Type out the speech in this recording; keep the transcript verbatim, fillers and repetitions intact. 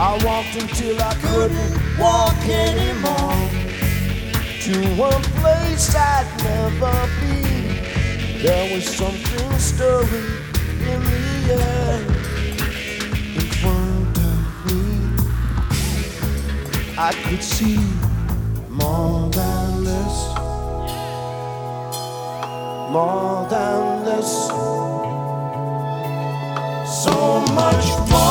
I walked until I couldn't walk anymore, to one place I'd never been. There was something stirring in the air in front of me. I could see more than this, more than this, so much more.